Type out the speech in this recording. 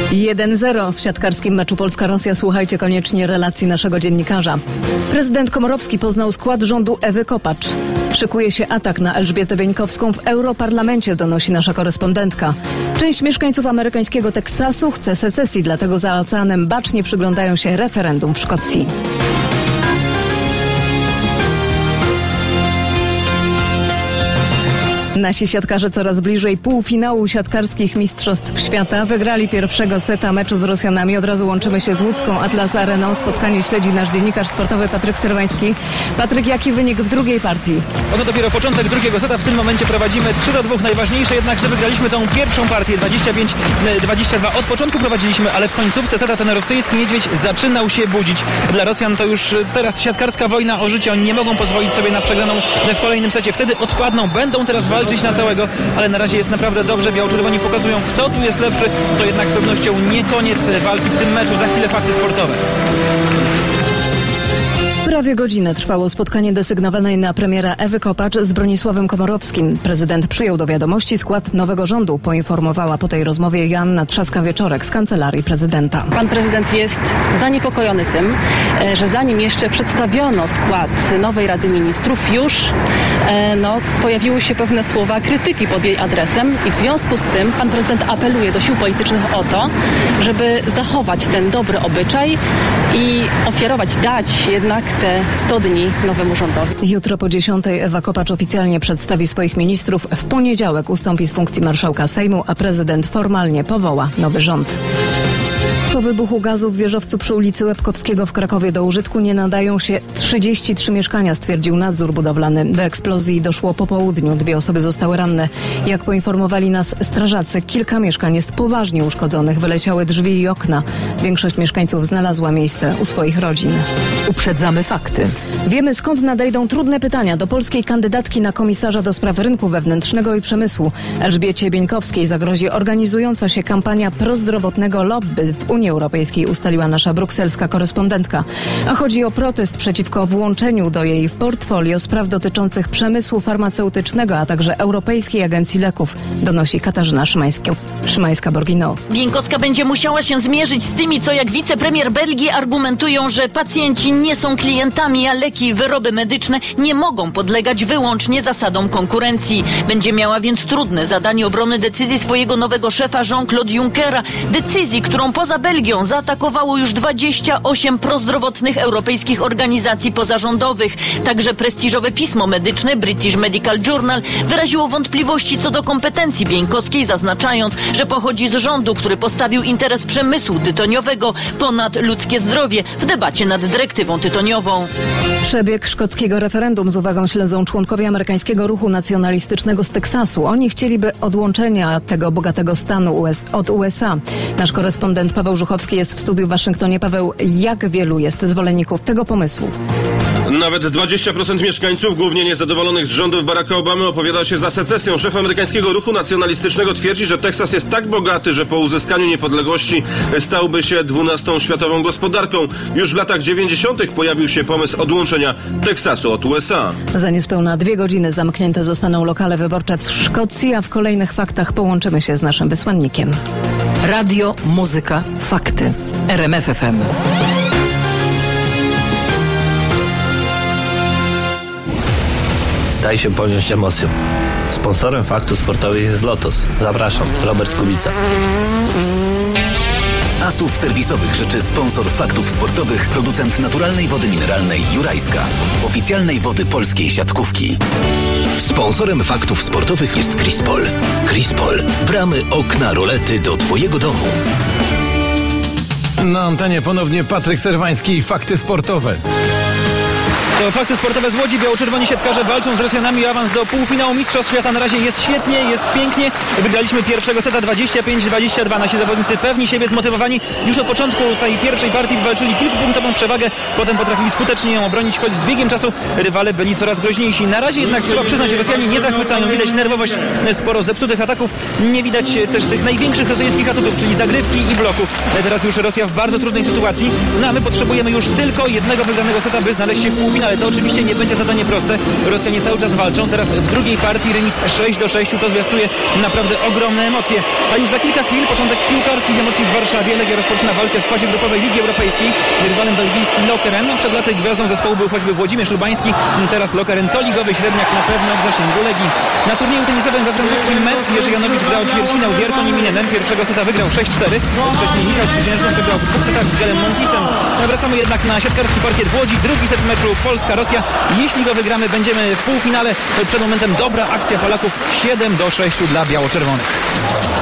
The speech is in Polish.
1-0 w siatkarskim meczu Polska-Rosja. Słuchajcie koniecznie relacji naszego dziennikarza. Prezydent Komorowski poznał skład rządu Ewy Kopacz. Szykuje się atak na Elżbietę Bieńkowską w Europarlamencie, donosi nasza korespondentka. Część mieszkańców amerykańskiego Teksasu chce secesji, dlatego za oceanem bacznie przyglądają się referendum w Szkocji. Nasi siatkarze coraz bliżej półfinału siatkarskich Mistrzostw Świata. Wygrali pierwszego seta meczu z Rosjanami. Od razu łączymy się z łódzką Atlas Areną. Spotkanie śledzi nasz dziennikarz sportowy Patryk Serwański. Patryk, jaki wynik w drugiej partii? Oto dopiero początek drugiego seta. W tym momencie prowadzimy 3-2. Najważniejsze jednak, że wygraliśmy tą pierwszą partię 25-22. Od początku prowadziliśmy, ale w końcówce seta ten rosyjski niedźwiedź zaczynał się budzić. Dla Rosjan to już teraz siatkarska wojna o życie. Oni nie mogą pozwolić sobie na przegraną w kolejnym secie. Wtedy odpadną, będą teraz walczyć na całego, ale na razie jest naprawdę dobrze. Biało-czerwoni pokazują, kto tu jest lepszy. To jednak z pewnością nie koniec walki w tym meczu. Za chwilę fakty sportowe. Prawie godzinę trwało spotkanie desygnowanej na premiera Ewy Kopacz z Bronisławem Komorowskim. Prezydent przyjął do wiadomości skład nowego rządu, poinformowała po tej rozmowie Joanna Trzaska-Wieczorek z Kancelarii Prezydenta. Pan prezydent jest zaniepokojony tym, że zanim jeszcze przedstawiono skład nowej Rady Ministrów, już pojawiły się pewne słowa krytyki pod jej adresem i w związku z tym pan prezydent apeluje do sił politycznych o to, żeby zachować ten dobry obyczaj i ofiarować, dać jednak te 100 dni nowemu rządowi. Jutro po 10 Ewa Kopacz oficjalnie przedstawi swoich ministrów. W poniedziałek ustąpi z funkcji marszałka Sejmu, a prezydent formalnie powoła nowy rząd. Po wybuchu gazu w wieżowcu przy ulicy Łebkowskiego w Krakowie do użytku nie nadają się 33 mieszkania, stwierdził nadzór budowlany. Do eksplozji doszło po południu. 2 osoby zostały ranne. Jak poinformowali nas strażacy, kilka mieszkań jest poważnie uszkodzonych. Wyleciały drzwi i okna. Większość mieszkańców znalazła miejsce u swoich rodzin. Uprzedzamy fakty. Wiemy, skąd nadejdą trudne pytania do polskiej kandydatki na komisarza do spraw rynku wewnętrznego i przemysłu. Elżbiecie Bieńkowskiej zagrozi organizująca się kampania prozdrowotnego lobby w Unii Europejskiej, ustaliła nasza brukselska korespondentka. A chodzi o protest przeciwko włączeniu do jej portfolio spraw dotyczących przemysłu farmaceutycznego, a także Europejskiej Agencji Leków, donosi Katarzyna Szymańska-Borgino. Bieńkowska będzie musiała się zmierzyć z tymi, co jak wicepremier Belgii argumentują, że pacjenci nie są klientami, a leki i wyroby medyczne nie mogą podlegać wyłącznie zasadom konkurencji. Będzie miała więc trudne zadanie obrony decyzji swojego nowego szefa Jean-Claude Junckera. Decyzji, którą poza Belgią zaatakowało już 28 prozdrowotnych europejskich organizacji pozarządowych. Także prestiżowe pismo medyczne British Medical Journal wyraziło wątpliwości co do kompetencji Bieńkowskiej, zaznaczając, że pochodzi z rządu, który postawił interes przemysłu tytoniowego ponad ludzkie zdrowie w debacie nad dyrektywą tytoniową. Przebieg szkockiego referendum z uwagą śledzą członkowie amerykańskiego ruchu nacjonalistycznego z Teksasu. Oni chcieliby odłączenia tego bogatego stanu od USA. Nasz korespondent Paweł Żuchowski jest w studiu w Waszyngtonie. Paweł, jak wielu jest zwolenników tego pomysłu? Nawet 20% mieszkańców, głównie niezadowolonych z rządów Baracka Obamy, opowiada się za secesją. Szef amerykańskiego ruchu nacjonalistycznego twierdzi, że Teksas jest tak bogaty, że po uzyskaniu niepodległości stałby się 12. światową gospodarką. Już w latach 90. pojawił się pomysł odłączenia Teksasu od USA. Za niespełna 2 godziny zamknięte zostaną lokale wyborcze w Szkocji, a w kolejnych faktach połączymy się z naszym wysłannikiem. Radio, muzyka, fakty. RMF FM. Daj się ponieść emocjom. Sponsorem faktów sportowych jest Lotos. Zapraszam, Robert Kubica. Asów serwisowych życzy sponsor faktów sportowych, producent naturalnej wody mineralnej Jurajska, oficjalnej wody polskiej siatkówki. Sponsorem faktów sportowych jest Crispol. Crispol. Bramy, okna, rolety do Twojego domu. Na antenie ponownie Patryk Serwański i fakty sportowe. To fakty sportowe z Łodzi. Biało-czerwoni siatkarze walczą z Rosjanami o awans do półfinału Mistrzostw Świata. Na razie jest świetnie, jest pięknie. Wygraliśmy pierwszego seta 25-22. Nasi zawodnicy pewni siebie, zmotywowani. Już od początku tej pierwszej partii wywalczyli kilkupunktową przewagę. Potem potrafili skutecznie ją obronić, choć z biegiem czasu rywale byli coraz groźniejsi. Na razie jednak trzeba przyznać, że Rosjanie nie zachwycają. Widać nerwowość, sporo zepsutych ataków. Nie widać też tych największych rosyjskich atutów, czyli zagrywki i bloku. Teraz już Rosja w bardzo trudnej sytuacji. No a my potrzebujemy już tylko jednego wygranego seta, by znaleźć się w półfinale. ale to oczywiście nie będzie zadanie proste. Rosjanie cały czas walczą. Teraz w drugiej partii remis 6-6. To zwiastuje naprawdę ogromne emocje. A już za kilka chwil początek piłkarskich emocji w Warszawie. Legia rozpoczyna walkę w fazie grupowej Ligi Europejskiej. Rywalem belgijski Lokeren. Przed laty gwiazdą zespołu był choćby Włodzimierz Lubański. Teraz Lokeren to ligowy średniak na pewno w zasięgu Legii. Na turnieju tenisowym we francuskim Metz Jerzy Janowicz grał ćwierćfinał z Jarko Nieminem. Pierwszego seta wygrał 6-4. Wcześniej Michał Przyziężny wygrał w 2 setach z Gelem Monfisem. Wracamy jednak na siatkarski parkiet w Łodzi. Drugi set meczu Polska-Rosja. Jeśli go wygramy, będziemy w półfinale. Przed momentem dobra akcja Polaków. 7-6 dla biało-czerwonych.